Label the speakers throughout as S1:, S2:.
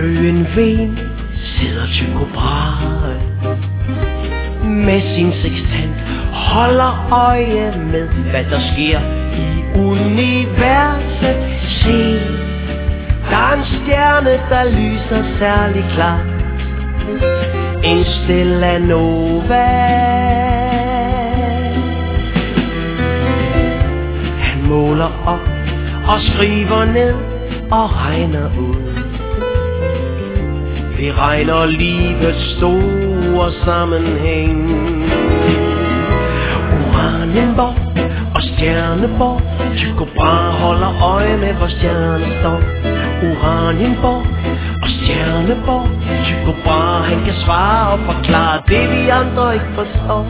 S1: øen Ven sidder Tycho Brahe med sin sextant, holder øje med, hvad der sker i universet. Se, der er en stjerne, der lyser særlig klart. En stella nova. Han måler op og skriver ned og regner ud. Vi regner livets store sammenhæng. Uranienborg og Stjerneborg. Tycho Brahe holder øje med, hvor stjerne står. Uranienborg og Stjerneborg. Tycho Brahe, han kan svare og forklare det, vi andre ikke forstår.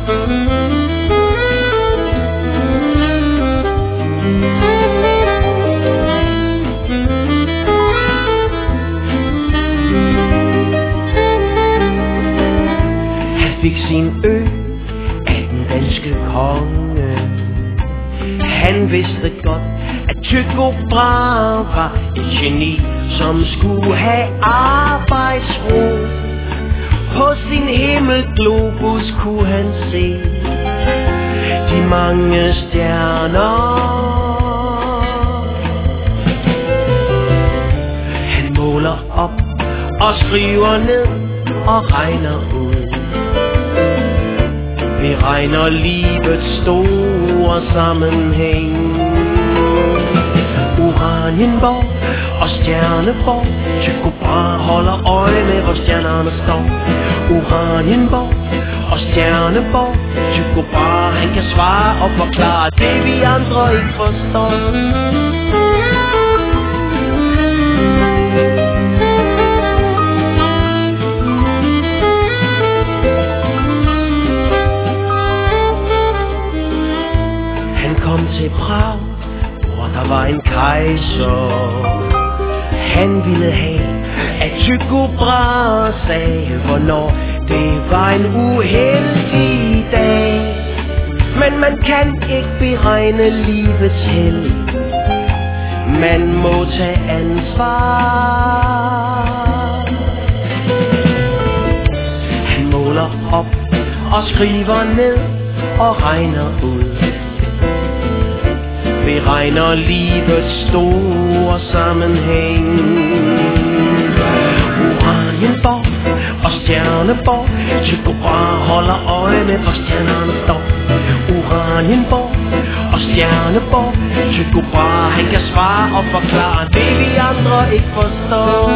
S1: Fik sin ø af den danske konge. Han vidste godt, at Tycho Brahe var et geni, som skulle have arbejdsro. På sin himmelglobus kunne han se de mange stjerner. Han måler op og skriver ned og regner ud. Vi regner livets store sammenhæng. Uranienborg og Stjerneborg. Tycho Brahe holder øje med, hvor stjernerne står. Uranienborg og Stjerneborg. Tycho Brahe, han kan svare og forklare det, vi andre ikke forstår. Til Prag, hvor der var en kejser. Han ville have, at Tycho Brahe sagde, hvornår det var en uheldig dag. Men man kan ikke beregne livets held. Man må tage ansvar. Han måler op og skriver ned og regner ud. Vi regner livets store sammenhæng. Uranienborg og Stjerneborg. Tycho Brahe holder øje med, hvor stjernerne står. Uranienborg og Stjerneborg. Tycho Brahe, han kan svare og forklare det, vi andre ikke forstår.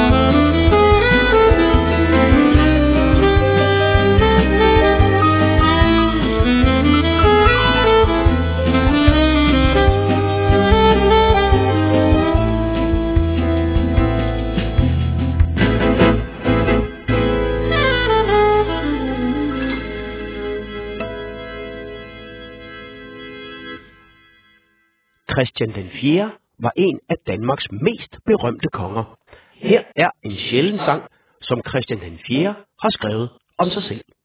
S1: Christian den 4. var en af Danmarks mest berømte konger. Her er en sjælden sang, som Christian den 4. har skrevet om sig selv.